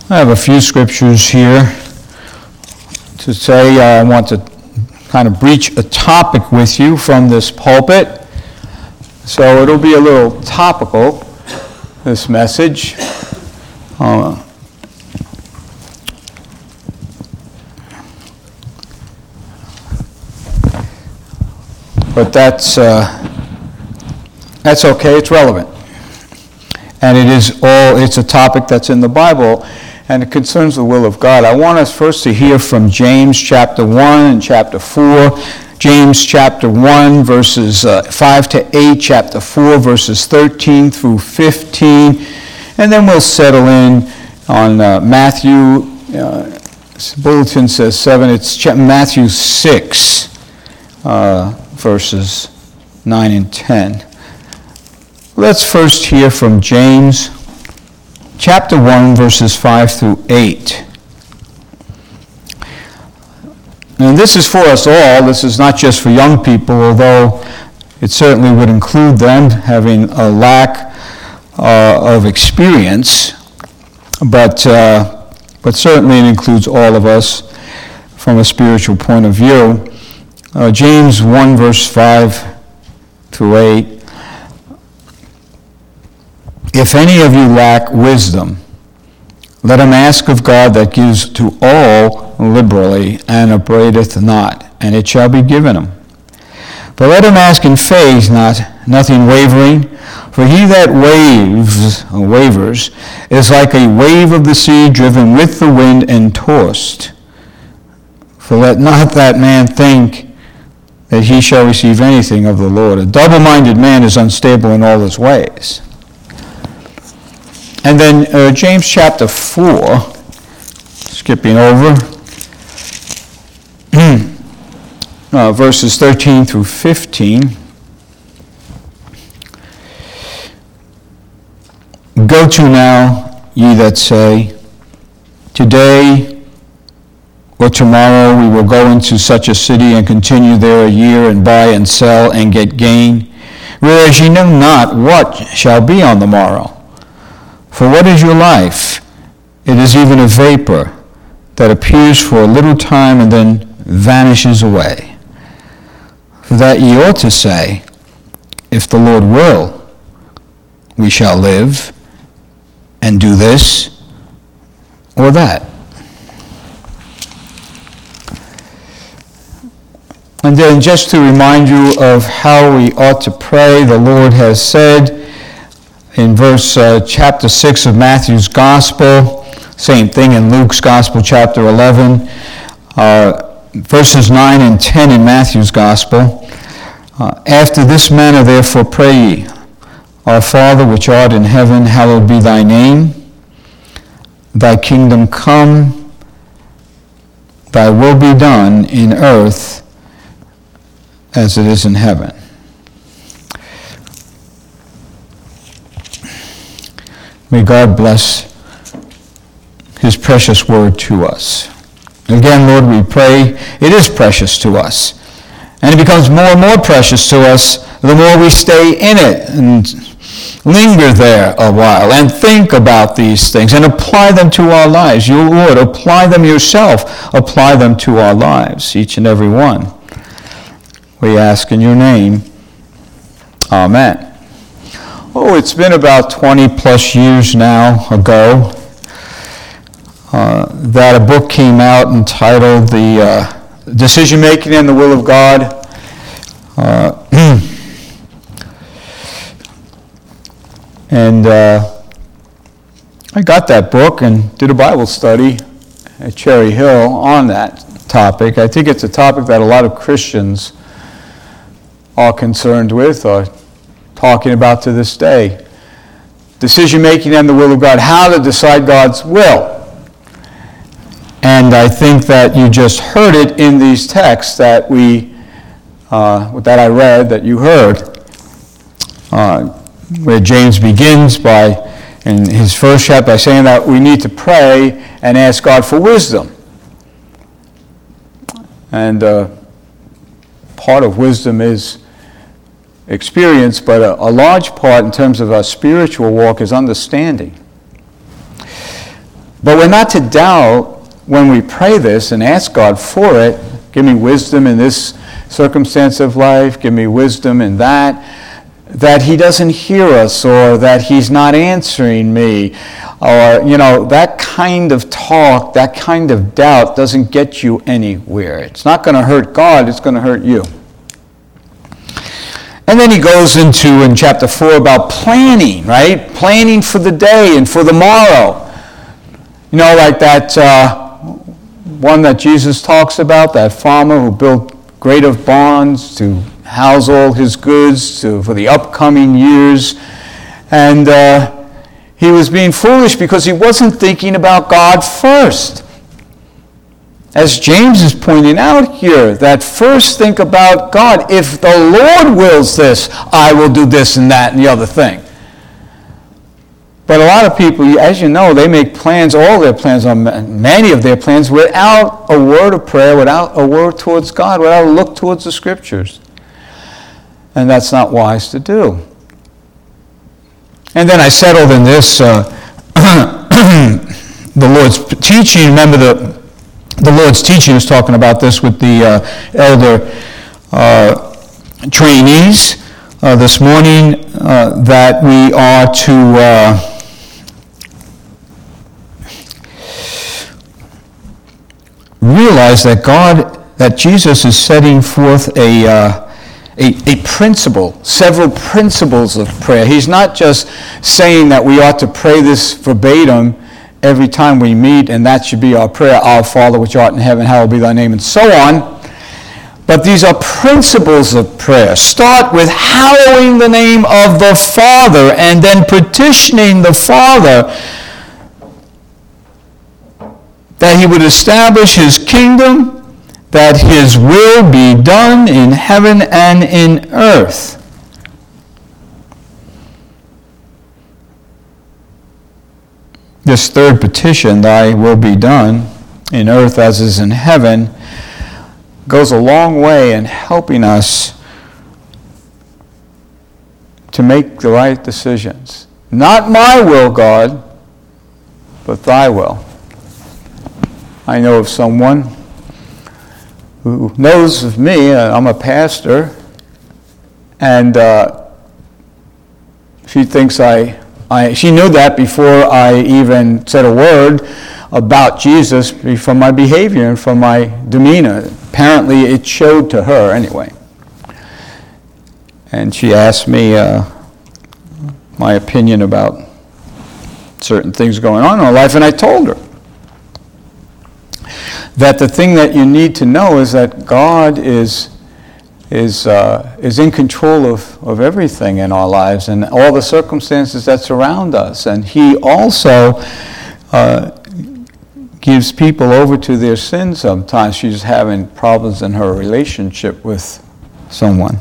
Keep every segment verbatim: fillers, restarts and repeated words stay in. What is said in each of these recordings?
I have a few scriptures here to say. uh, I want to kind of breach a topic with you from this pulpit. So it'll be a little topical, this message. Uh, but that's uh, that's okay. It's relevant, and it is all. It's a topic that's in the Bible, and it concerns the will of God. I want us first to hear from James chapter one and chapter four. James chapter one, verses uh, five to eight, chapter four, verses thirteen through fifteen, and then we'll settle in on uh, Matthew. Uh, bulletin says seven. It's ch- Matthew six, uh, verses nine and ten. Let's first hear from James chapter one, verses five through eight. And this is for us all. This is not just for young people, although it certainly would include them having a lack uh, of experience. But, uh, but certainly it includes all of us from a spiritual point of view. Uh, James one, verse five through eight. If any of you lack wisdom, let him ask of God that gives to all liberally and upbraideth not, and it shall be given him. But let him ask in faith, not nothing wavering, for he that waves, or wavers, is like a wave of the sea driven with the wind and tossed. For let not that man think that he shall receive anything of the Lord. A double-minded man is unstable in all his ways. And then uh, James chapter four, skipping over, uh, verses thirteen through fifteen. Go to now, ye that say, today or tomorrow we will go into such a city and continue there a year and buy and sell and get gain, whereas ye know not what shall be on the morrow. For what is your life? It is even a vapor that appears for a little time and then vanishes away. For that ye ought to say, if the Lord will, we shall live and do this or that. And then just to remind you of how we ought to pray, the Lord has said, in verse uh, chapter six of Matthew's Gospel, same thing in Luke's Gospel, chapter eleven, uh, verses nine and ten in Matthew's Gospel. Uh, After this manner therefore pray ye, Our Father which art in heaven, hallowed be thy name. Thy kingdom come, thy will be done in earth as it is in heaven. May God bless his precious word to us. Again, Lord, we pray it is precious to us. And it becomes more and more precious to us the more we stay in it and linger there a while and think about these things and apply them to our lives. You, Lord, apply them yourself. Apply them to our lives, each and every one. We ask in your name. Amen. Oh, it's been about twenty plus years now ago uh, that a book came out entitled The uh, Decision Making and the Will of God. Uh, and uh, I got that book and did a Bible study at Cherry Hill on that topic. I think it's a topic that a lot of Christians are concerned with or talking about to this day. Decision making and the will of God, how to decide God's will. And I think that you just heard it in these texts that we, uh, that I read, that you heard, uh, where James begins by, in his first chapter, by saying that we need to pray and ask God for wisdom. And uh, part of wisdom is experience, but a, a large part in terms of our spiritual walk is understanding. But we're not to doubt when we pray this and ask God for it, give me wisdom in this circumstance of life, give me wisdom in that, that he doesn't hear us or that he's not answering me. Or, you know, that kind of talk, that kind of doubt doesn't get you anywhere. It's not going to hurt God, it's going to hurt you. And then he goes into, in chapter four, about planning, right? Planning for the day and for the morrow. You know, like that uh, one that Jesus talks about, that farmer who built great of barns to house all his goods to, for the upcoming years. And uh, he was being foolish because he wasn't thinking about God first. As James is pointing out here, that first think about God. If the Lord wills this, I will do this and that and the other thing. But a lot of people, as you know, they make plans, all their plans, many of their plans, without a word of prayer, without a word towards God, without a look towards the Scriptures. And that's not wise to do. And then I settled in this, uh, the Lord's teaching. Remember the the Lord's teaching is talking about this with the uh, elder uh, trainees uh, this morning, uh, that we are to uh, realize that God, that Jesus is setting forth a, uh, a, a principle, several principles of prayer. He's not just saying that we ought to pray this verbatim every time we meet, and that should be our prayer, Our Father which art in heaven, hallowed be thy name, and so on. But these are principles of prayer. Start with hallowing the name of the Father, and then petitioning the Father that he would establish his kingdom, that his will be done in heaven and in earth. This third petition, thy will be done in earth as is in heaven, goes a long way in helping us to make the right decisions. Not my will, God, but thy will. I know of someone who knows of me. I'm a pastor, and uh, she thinks I I, she knew that before I even said a word about Jesus, from my behavior and from my demeanor. Apparently it showed to her anyway. And she asked me uh, my opinion about certain things going on in her life, and I told her that the thing that you need to know is that God is is uh, is in control of, of everything in our lives and all the circumstances that surround us. And he also uh, gives people over to their sins sometimes. She's having problems in her relationship with someone.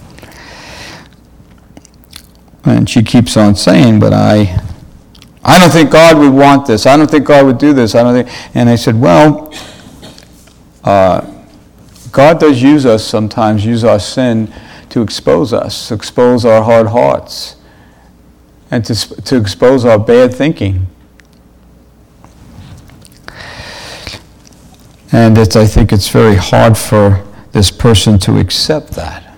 And she keeps on saying, but I I don't think God would want this. I don't think God would do this. I don't think. And I said, well, uh, God does use us sometimes, use our sin to expose us, to expose our hard hearts, and to, to expose our bad thinking. And it's, I think it's very hard for this person to accept that,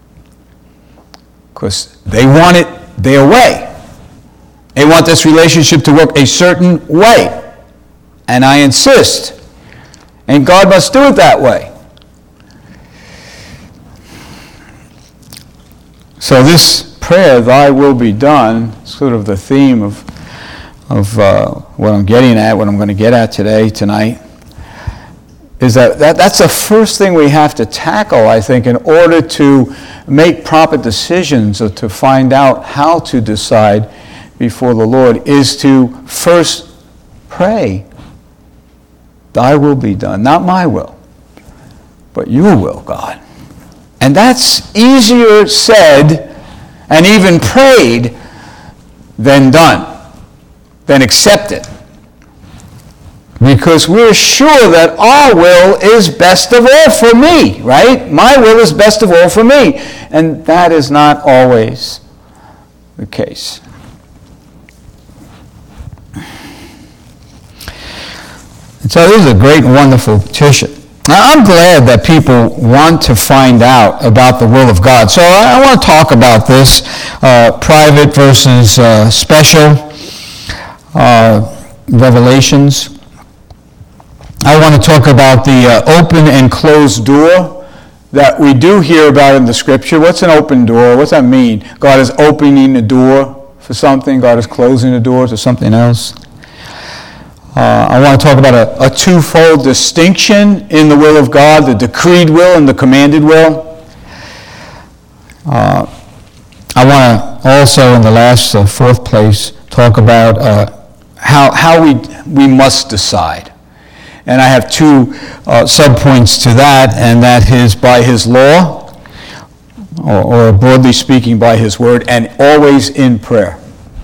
because they want it their way. They want this relationship to work a certain way. And I insist. And God must do it that way. So this prayer, thy will be done, sort of the theme of, of uh, what I'm getting at, what I'm going to get at today, tonight, is that, that that's the first thing we have to tackle, I think, in order to make proper decisions or to find out how to decide before the Lord, is to first pray, thy will be done, not my will, but your will, God. And that's easier said and even prayed than done, than accepted. Because we're sure that our will is best of all for me, right? My will is best of all for me. And that is not always the case. So this is a great and wonderful petition. Now, I'm glad that people want to find out about the will of God. So I, I want to talk about this, uh, private versus uh, special uh, revelations. I want to talk about the uh, open and closed door that we do hear about in the Scripture. What's an open door? What's that mean? God is opening the door for something. God is closing the door to something else. Uh, I want to talk about a, a twofold distinction in the will of God, the decreed will and the commanded will. Uh, I want to also, in the last uh, fourth place, talk about uh, how how we we must decide. And I have two uh, subpoints to that, and that is by His law, or, or broadly speaking, by His word, and always in prayer.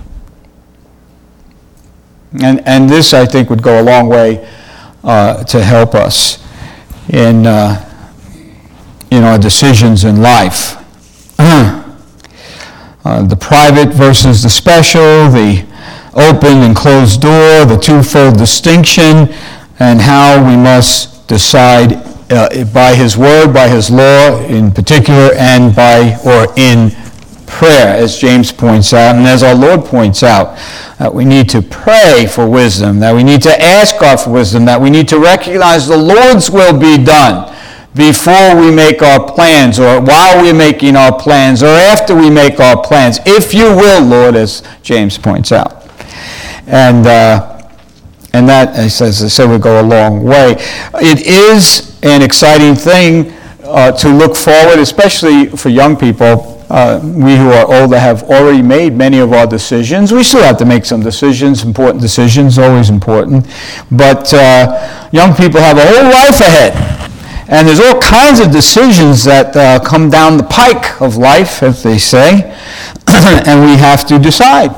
And and this, I think, would go a long way uh, to help us in uh, in our decisions in life. uh, the private versus the special, the open and closed door, the twofold distinction, and how we must decide uh, by His word, by His law in particular, and by or in prayer, as James points out, and as our Lord points out, that we need to pray for wisdom, that we need to ask God for wisdom, that we need to recognize the Lord's will be done before we make our plans, or while we're making our plans, or after we make our plans. If you will, Lord, as James points out. And uh, and that, as I said, would go a long way. It is an exciting thing uh, to look forward, especially for young people. Uh, we who are older have already made many of our decisions. We still have to make some decisions, important decisions, always important. But uh, young people have a whole life ahead. And there's all kinds of decisions that uh, come down the pike of life, as they say. And we have to decide.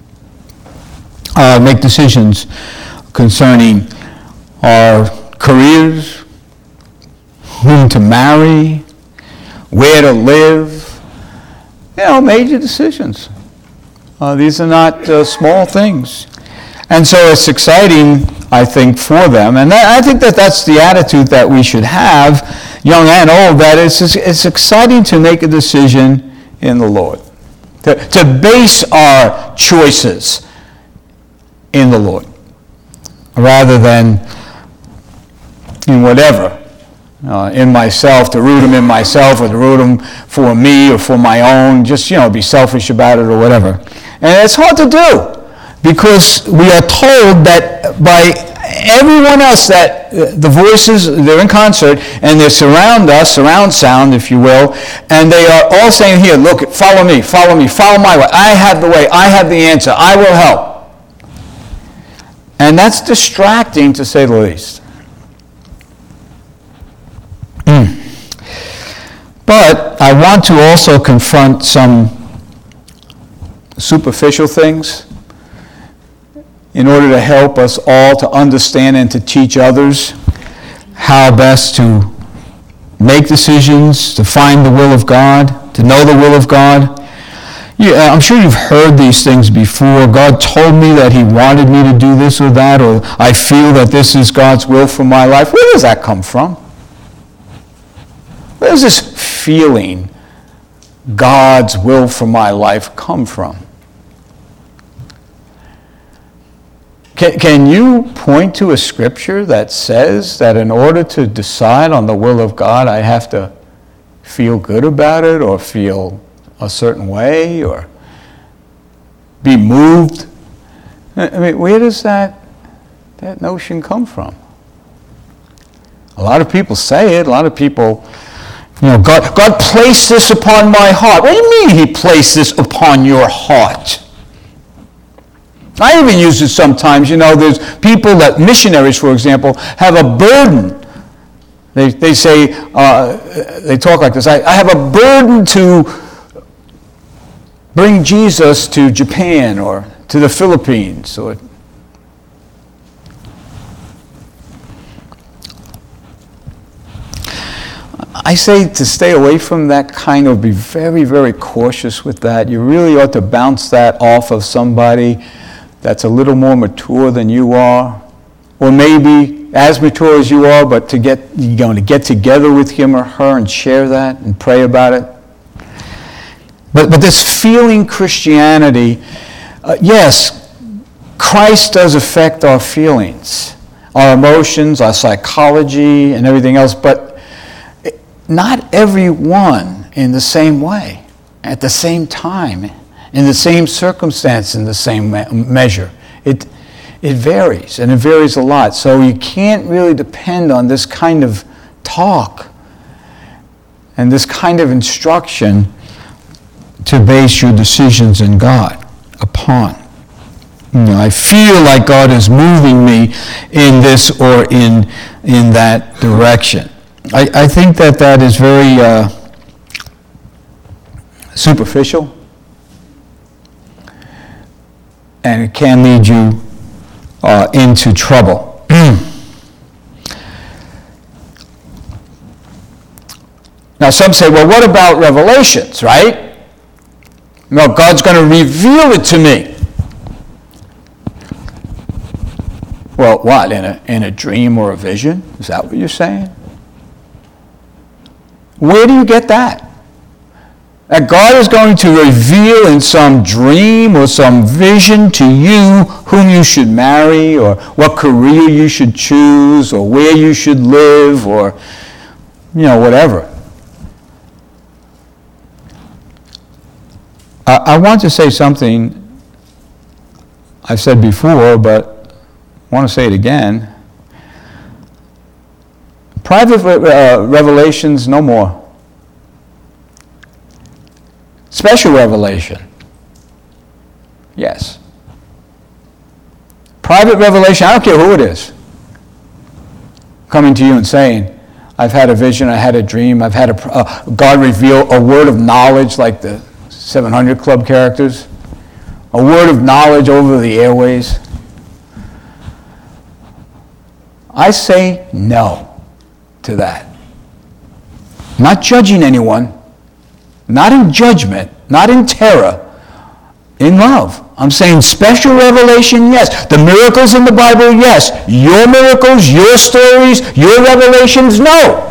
Uh, make decisions concerning our careers, whom to marry, where to live. You know, major decisions. Uh, these are not uh, small things. And so it's exciting, I think, for them. And that, I think that that's the attitude that we should have, young and old, that it's, it's exciting to make a decision in the Lord. To, to base our choices in the Lord, rather than in whatever. Uh, in myself, to root them in myself, or to root them for me or for my own, just, you know, be selfish about it or whatever. And it's hard to do, because we are told that by everyone else that uh, the voices, they're in concert, and they surround us, surround sound, if you will, and they are all saying, here, look, follow me, follow me, follow my way. I have the way, I have the answer, I will help. And that's distracting, to say the least. But I want to also confront some superficial things in order to help us all to understand and to teach others how best to make decisions, to find the will of God, to know the will of God. Yeah, I'm sure you've heard these things before. God told me that He wanted me to do this or that, or I feel that this is God's will for my life. Where does that come from? Where does this feeling, God's will for my life, come from? Can, can you point to a scripture that says that in order to decide on the will of God, I have to feel good about it, or feel a certain way, or be moved? I mean, where does that, that notion come from? A lot of people say it. A lot of people... You know, God, God placed this upon my heart. What do you mean He placed this upon your heart? I even use it sometimes. You know, there's people that, missionaries, for example, have a burden. They they say, uh, they talk like this, I, I have a burden to bring Jesus to Japan or to the Philippines, or I say to stay away from that kind of, be very, very cautious with that. You really ought to bounce that off of somebody that's a little more mature than you are. or maybe as mature as you are, but to get, you know, to get together with him or her and share that and pray about it. But, but this feeling Christianity, uh, yes, Christ does affect our feelings, our emotions, our psychology, and everything else, but not everyone in the same way, at the same time, in the same circumstance, in the same me- measure. It, it varies, and it varies a lot. So you can't really depend on this kind of talk and this kind of instruction to base your decisions in God upon. You know, I feel like God is moving me in this or in in that direction. I, I think that that is very uh, superficial, and it can lead you uh, into trouble. Now, some say, well, what about revelations, right? No, God's going to reveal it to me. Well, what, in a, in a dream or a vision? Is that what you're saying? Where do you get that? That God is going to reveal in some dream or some vision to you whom you should marry, or what career you should choose, or where you should live, or, you know, whatever. I, I want to say something I've said before, but I want to say it again. Private uh, revelations, no more. Special revelation, yes. Private revelation, I don't care who it is, coming to you and saying, I've had a vision, I had a dream, I've had a, uh, God reveal a word of knowledge like the seven hundred Club characters, a word of knowledge over the airways. I say no to that. Not judging anyone, not in judgment, not in terror, in love. I'm saying special revelation, yes. The miracles in the Bible, yes. Your miracles, your stories, your revelations, no.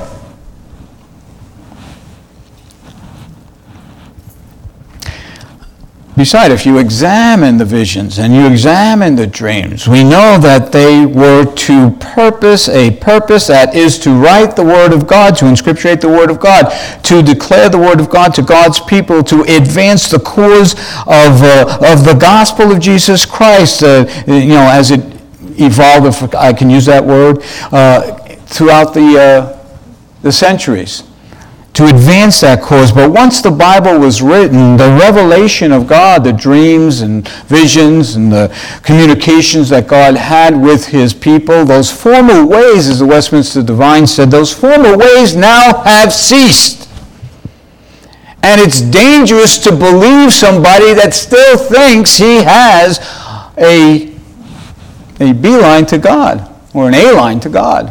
Besides, if you examine the visions and you examine the dreams, we know that they were to purpose, a purpose that is to write the Word of God, to inscripturate the Word of God, to declare the Word of God to God's people, to advance the cause of, uh, of the gospel of Jesus Christ, uh, you know, as it evolved, if I can use that word, uh, throughout the, uh, the centuries. To advance that cause. But once the Bible was written, the revelation of God, the dreams and visions and the communications that God had with his people, those former ways, as the Westminster Divine said, those former ways now have ceased. And it's dangerous to believe somebody that still thinks he has a, a beeline to God, or an A-line to God.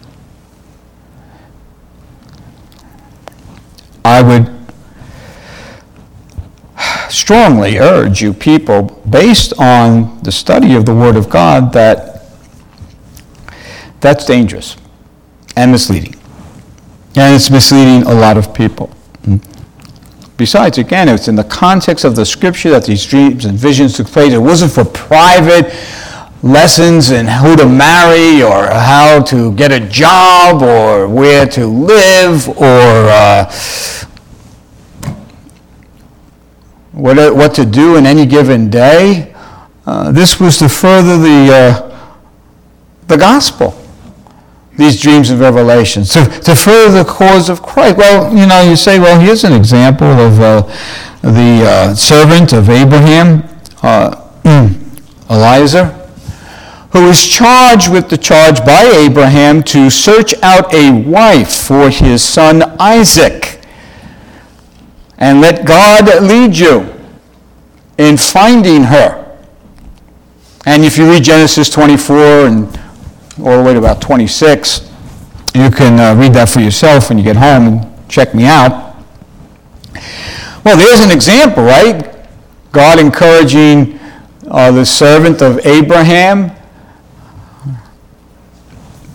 I would strongly urge you people, based on the study of the Word of God, that that's dangerous and misleading. And it's misleading a lot of people. Besides, again, it's in the context of the Scripture that these dreams and visions took place. It wasn't for private lessons in who to marry or how to get a job or where to live or uh, what, what to do in any given day. Uh, this was to further the, uh, the gospel, these dreams and revelations, to, to further the cause of Christ. Well, you know, you say, well, here's an example of uh, the uh, servant of Abraham, uh, Eliezer, who is charged with the charge by Abraham to search out a wife for his son Isaac. And let God lead you in finding her. And if you read Genesis twenty-four and all the way to about twenty-six, you can uh, read that for yourself when you get home and check me out. Well, there's an example, right? God encouraging uh, the servant of Abraham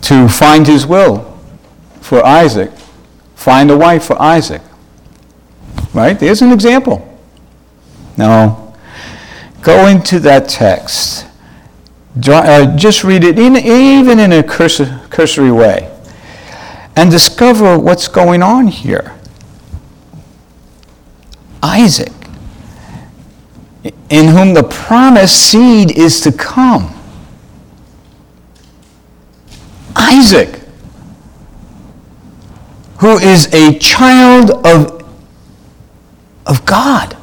to find his will for Isaac, find a wife for Isaac. Right? There's an example. Now, go into that text. Just read it, even in a cursory way, and discover what's going on here. Isaac, in whom the promised seed is to come. Isaac, who is a child of, of God,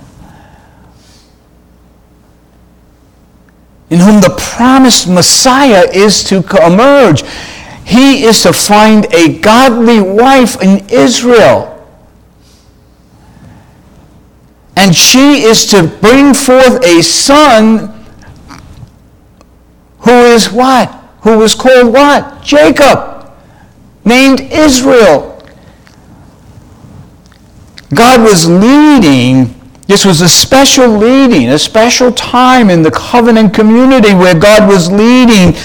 in whom the promised Messiah is to emerge. He is to find a godly wife in Israel. And she is to bring forth a son who is what? Who was called what? Jacob, named Israel. God was leading. This was a special leading, a special time in the covenant community where God was leading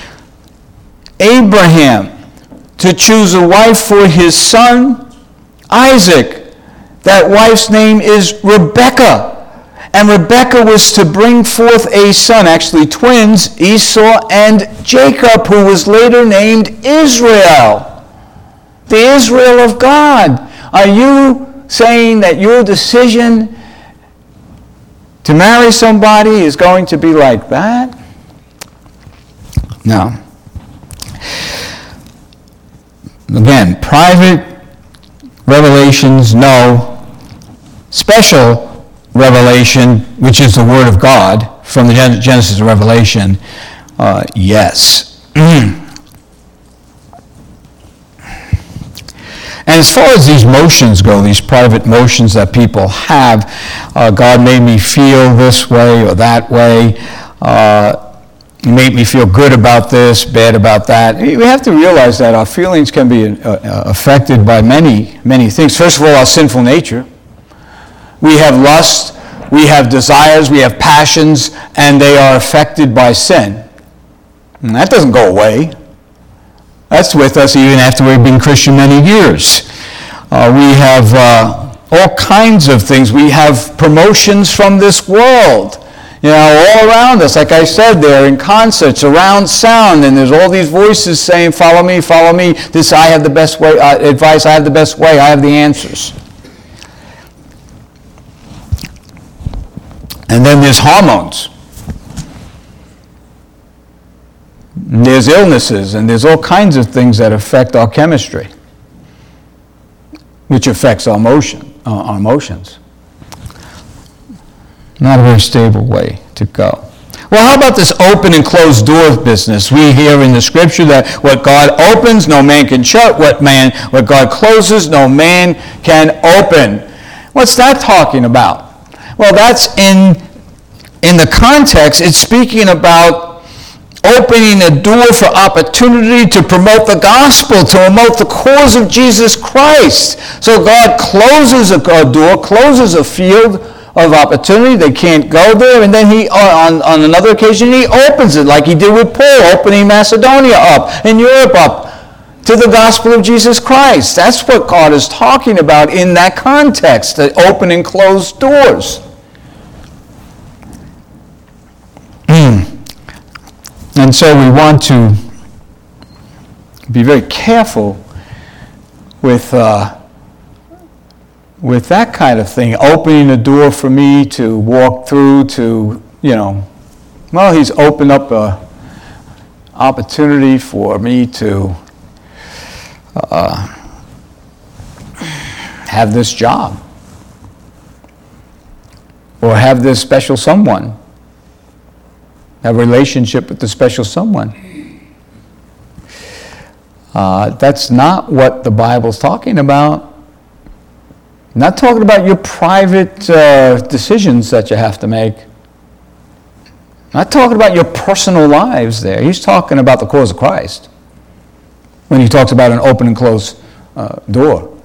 Abraham to choose a wife for his son, Isaac. That wife's name is Rebekah. And Rebekah was to bring forth a son, actually twins, Esau and Jacob, who was later named Israel. The Israel of God. Are you saying that your decision to marry somebody is going to be like that? No. Again, private revelations, no. Special revelation, which is the Word of God, from the Genesis to Revelation, uh, yes. And as far as these motions go, these private motions that people have, uh, God made me feel this way or that way, uh, made me feel good about this, bad about that. We have to realize that our feelings can be uh, affected by many, many things. First of all, our sinful nature. We have lust, we have desires, we have passions, and they are affected by sin. And that doesn't go away. That's with us even after we've been Christian many years. Uh, we have uh, all kinds of things. We have promotions from this world, you know, all around us. Like I said, they're in concerts, around sound, and there's all these voices saying, follow me, follow me. This, I have the best way, uh, advice, I have the best way, I have the answers. And then there's hormones. And there's illnesses, and there's all kinds of things that affect our chemistry, which affects our motion, uh, our emotions. Not a very stable way to go. Well, how about this open and closed door business? We hear in the Scripture that what God opens, no man can shut. What man, what God closes, no man can open. What's that talking about? Well, that's in, in the context, it's speaking about opening a door for opportunity to promote the gospel, to promote the cause of Jesus Christ. So God closes a door, closes a field of opportunity. They can't go there. And then he, on, on another occasion, he opens it, like he did with Paul, opening Macedonia up and Europe up to the gospel of Jesus Christ. That's what God is talking about in that context, the open and closed doors. And so we want to be very careful with uh, with that kind of thing, opening a door for me to walk through to, you know, well, he's opened up a opportunity for me to uh, have this job or have this special someone. A relationship with the special someone. Uh, that's not what the Bible's talking about. Not talking about your private uh, decisions that you have to make. Not talking about your personal lives there. He's talking about the cause of Christ when he talks about an open and closed uh, door.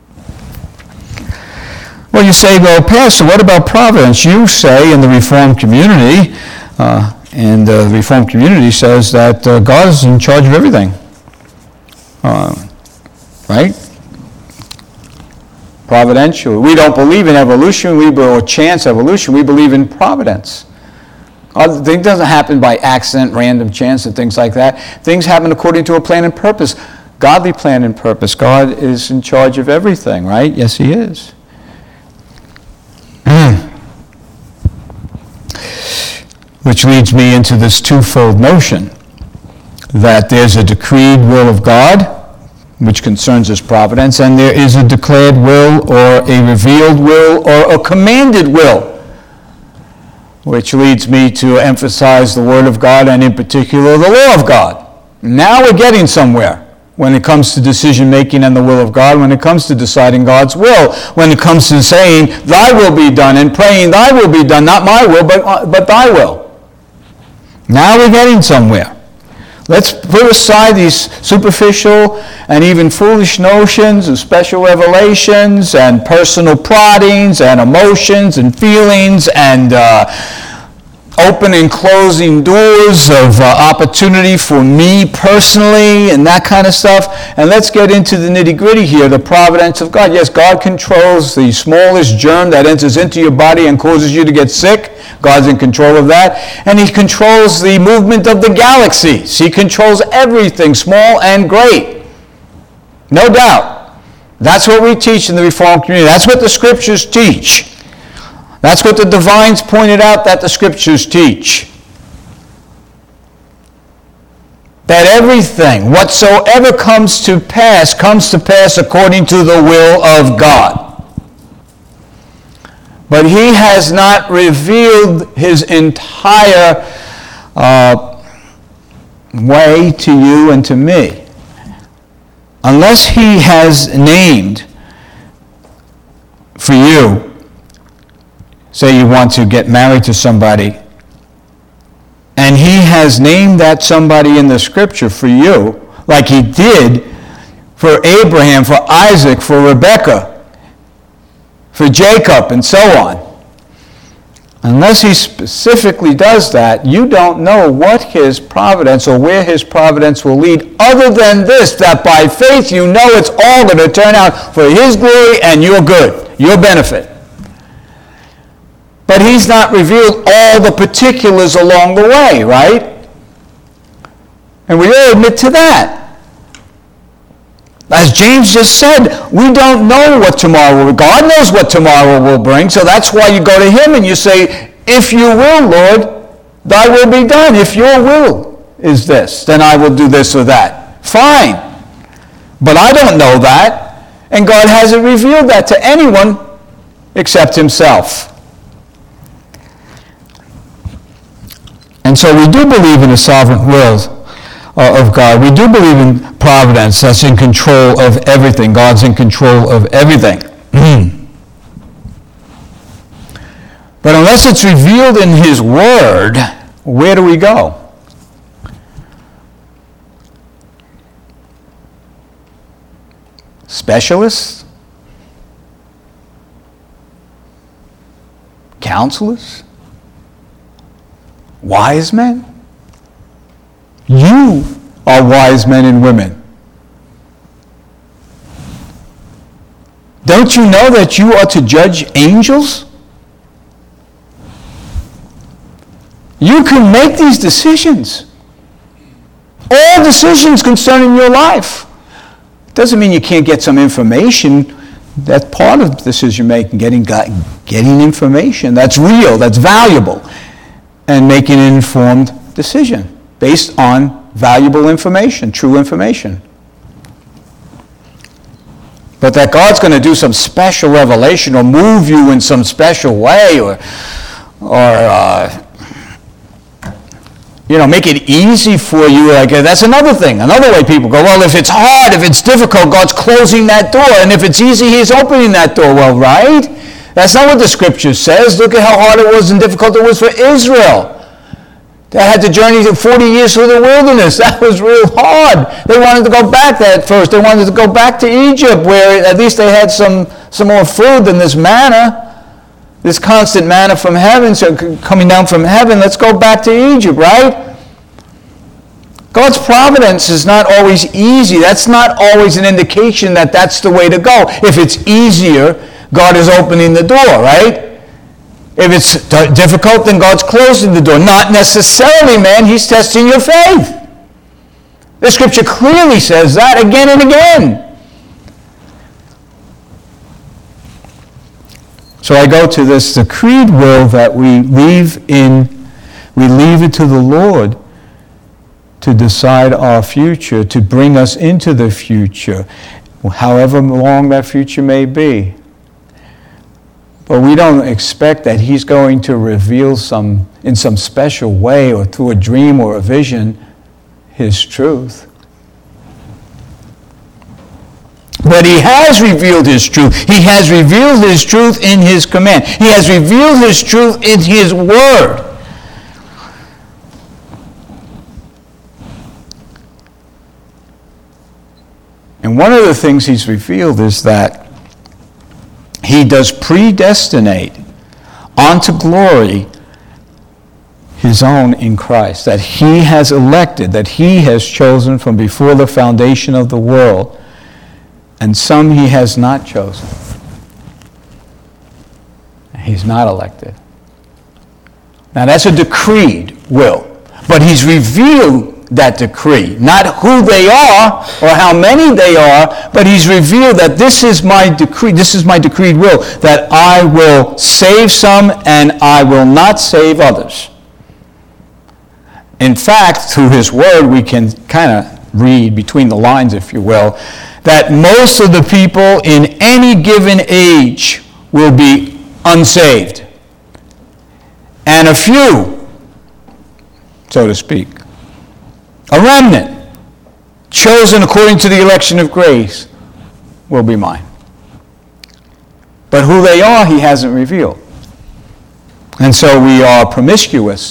Well, you say, well, Pastor, what about providence? You say in the Reformed community, uh, And uh, the Reformed community says that uh, God is in charge of everything. Uh, right? Providential. We don't believe in evolution, we or chance evolution. We believe in providence. Other things doesn't happen by accident, random chance, and things like that. Things happen according to a plan and purpose. Godly plan and purpose. God is in charge of everything, right? Yes, He is. Which leads me into this twofold notion that there's a decreed will of God, which concerns His providence, and there is a declared will or a revealed will or a commanded will, which leads me to emphasize the Word of God and in particular the law of God. Now we're getting somewhere when it comes to decision making and the will of God, when it comes to deciding God's will, when it comes to saying, Thy will be done, and praying, Thy will be done, not my will, but, but Thy will. Now we're getting somewhere. Let's put aside these superficial and even foolish notions of special revelations and personal proddings and emotions and feelings and uh, open and closing doors of uh, opportunity for me personally and that kind of stuff. And let's get into the nitty-gritty here, the providence of God. Yes, God controls the smallest germ that enters into your body and causes you to get sick. God's in control of that. And He controls the movement of the galaxies. He controls everything, small and great. No doubt. That's what we teach in the Reformed community. That's what the Scriptures teach. That's what the divines pointed out that the Scriptures teach. That everything, whatsoever comes to pass, comes to pass according to the will of God. But He has not revealed His entire uh, way to you and to me. Unless He has named for you, say you want to get married to somebody, and He has named that somebody in the Scripture for you, like He did for Abraham, for Isaac, for Rebekah, for Jacob, and so on. Unless He specifically does that, you don't know what His providence or where His providence will lead, other than this, that by faith you know it's all going to turn out for His glory and your good, your benefit. But He's not revealed all the particulars along the way, right? And we all admit to that. As James just said, we don't know what tomorrow will bring. God knows what tomorrow will bring, so that's why you go to Him and you say, if you will, Lord, Thy will be done. If your will is this, then I will do this or that. Fine. But I don't know that, and God hasn't revealed that to anyone except Himself. And so we do believe in the sovereign will of God. We do believe in providence that's in control of everything. God's in control of everything. But unless it's revealed in His Word, where do we go? Specialists? Counselors? Wise men? You are wise men and women. Don't you know that you are to judge angels? You can make these decisions. All decisions concerning your life. Doesn't mean you can't get some information. That's part of decision making, getting, getting information that's real, that's valuable, and making an informed decision based on valuable information, true information. But that God's going to do some special revelation or move you in some special way or, or uh, you know, make it easy for you, like that's another thing. Another way people go, well, if it's hard, if it's difficult, God's closing that door. And if it's easy, He's opening that door. Well, right? That's not what the Scripture says. Look at how hard it was and difficult it was for Israel. They had to journey forty years through the wilderness. That was real hard. They wanted to go back at first. They wanted to go back to Egypt, where at least they had some, some more food than this manna, this constant manna from heaven, so coming down from heaven. Let's go back to Egypt, right? God's providence is not always easy. That's not always an indication that that's the way to go. If it's easier, God is opening the door, right? If it's d- difficult, then God's closing the door. Not necessarily, man. He's testing your faith. The Scripture clearly says that again and again. So I go to this decreed will that we leave in, we leave it to the Lord to decide our future, to bring us into the future, however long that future may be. But we don't expect that He's going to reveal some, in some special way or through a dream or a vision, His truth. But He has revealed His truth. He has revealed His truth in His command. He has revealed His truth in His Word. And one of the things He's revealed is that He does predestinate unto glory His own in Christ, that He has elected, that He has chosen from before the foundation of the world, and some He has not chosen. He's not elected. Now that's a decreed will, but He's revealed that decree, not who they are or how many they are, but He's revealed that this is my decree, this is my decreed will, that I will save some and I will not save others. In fact, through His Word, we can kind of read between the lines, if you will, that most of the people in any given age will be unsaved. And a few, so to speak, a remnant, chosen according to the election of grace, will be mine. But who they are, He hasn't revealed. And so we are promiscuous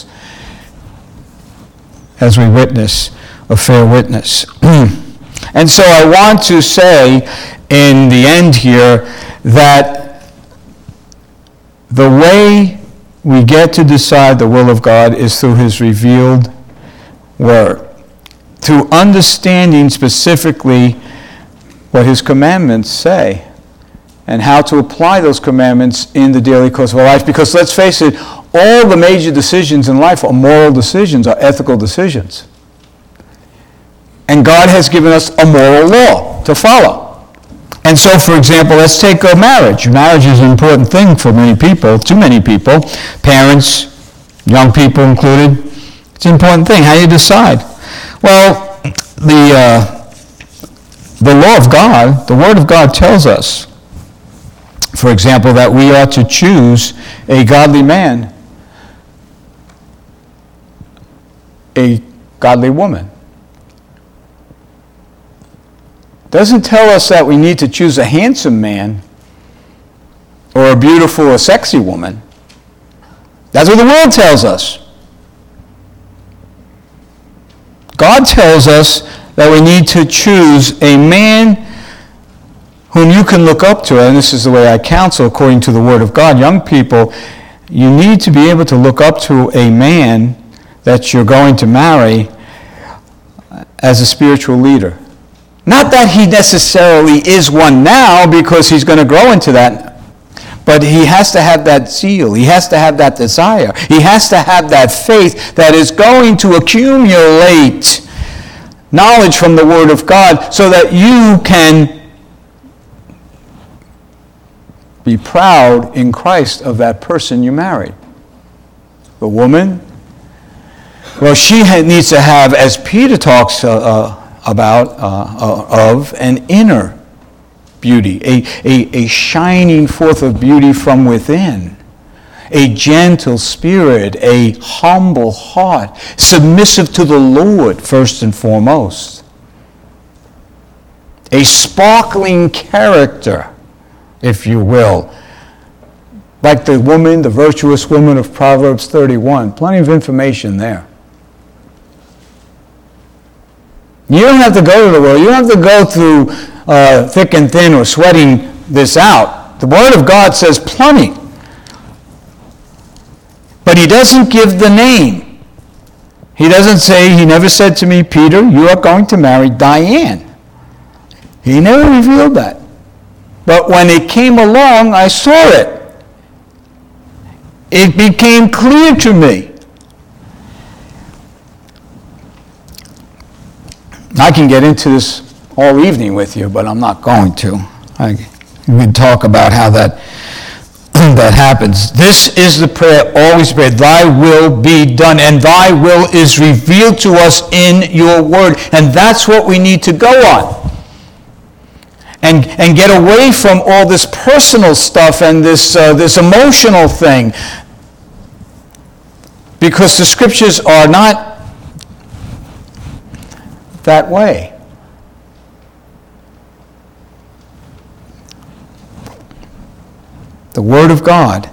as we witness a fair witness. And so I want to say in the end here that the way we get to decide the will of God is through His revealed Word, through understanding specifically what His commandments say and how to apply those commandments in the daily course of our life. Because let's face it, all the major decisions in life are moral decisions, are ethical decisions. And God has given us a moral law to follow. And so, for example, let's take a marriage. Marriage is an important thing for many people, too many people, parents, young people included. It's an important thing. How do you decide? Well, the, uh, the law of God, the Word of God tells us, for example, that we ought to choose a godly man, a godly woman. Doesn't tell us that we need to choose a handsome man or a beautiful or sexy woman. That's what the world tells us. God tells us that we need to choose a man whom you can look up to, and this is the way I counsel according to the Word of God. Young people, you need to be able to look up to a man that you're going to marry as a spiritual leader. Not that he necessarily is one now, because he's going to grow into that, but he has to have that zeal. He has to have that desire. He has to have that faith that is going to accumulate knowledge from the Word of God so that you can be proud in Christ of that person you married. The woman, well, she needs to have, as Peter talks uh, uh, about, uh, uh, of, an inner beauty, a, a, a shining forth of beauty from within, a gentle spirit, a humble heart, submissive to the Lord first and foremost, a sparkling character, if you will, like the woman, the virtuous woman of Proverbs thirty-one. Plenty of information there. You don't have to go to the world. You don't have to go through uh, thick and thin or sweating this out. The Word of God says plenty. But He doesn't give the name. He doesn't say, he never said to me, Peter, you are going to marry Diane. He never revealed that. But when it came along, I saw it. It became clear to me. I can get into this all evening with you, but I'm not going to. I can talk about how that that happens. This is the prayer, always pray, thy will be done, and thy will is revealed to us in your word. And that's what we need to go on. And, and get away from all this personal stuff and this, uh, this emotional thing. Because the scriptures are not that way. The Word of God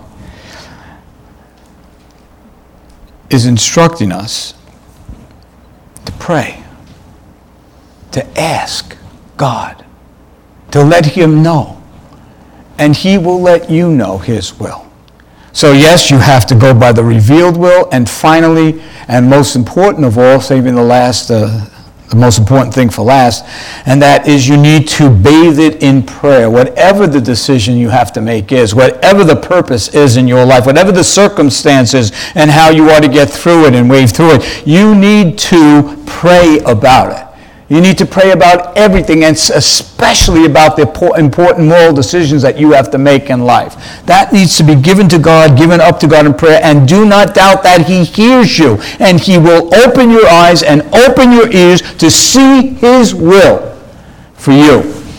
is instructing us to pray, to ask God, to let Him know, and He will let you know His will. So yes, you have to go by the revealed will, and finally, and most important of all, saving the last, uh, the most important thing for last, and that is you need to bathe it in prayer. Whatever the decision you have to make is, whatever the purpose is in your life, whatever the circumstances and how you ought to get through it and wade through it, you need to pray about it. You need to pray about everything, and especially about the important moral decisions that you have to make in life. That needs to be given to God, given up to God in prayer, and do not doubt that He hears you, and He will open your eyes and open your ears to see His will for you.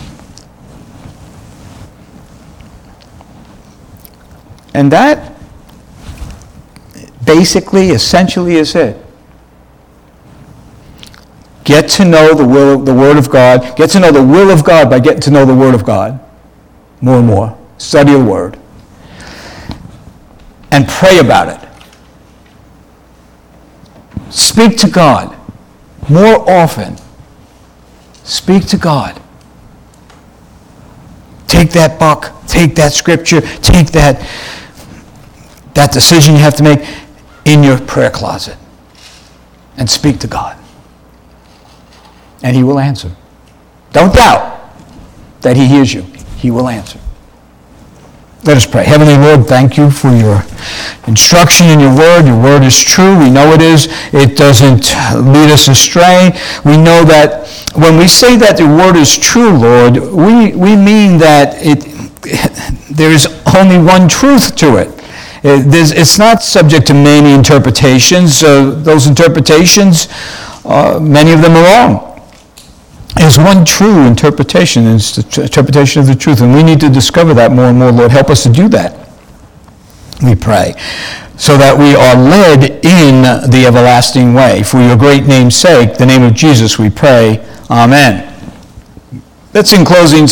And that basically, essentially is it. Get to know the will, the Word of God. Get to know the will of God by getting to know the Word of God more and more. Study the Word. And pray about it. Speak to God more often. Speak to God. Take that book, take that scripture, take that, that decision you have to make in your prayer closet and speak to God. And He will answer. Don't doubt that He hears you. He will answer. Let us pray. Heavenly Lord, thank you for your instruction in your word. Your word is true. We know it is. It doesn't lead us astray. We know that when we say that the word is true, Lord, we, we mean that it, there is only one truth to it. It it's not subject to many interpretations. Uh, those interpretations, uh, many of them are wrong. There's one true interpretation, and it's the t- interpretation of the truth, and we need to discover that more and more. Lord, help us to do that, we pray, so that we are led in the everlasting way. For your great name's sake, the name of Jesus, we pray. Amen. Let's, in closing,